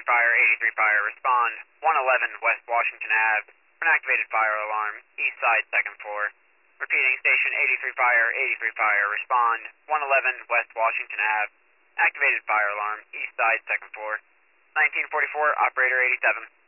Fire, 83 Fire, respond. 111 West Washington Ave. An activated fire alarm, east side, second floor. Repeating, station 83 Fire, 83 Fire, respond. 111 West Washington Ave. Activated fire alarm, east side, second floor. 1944, operator 87.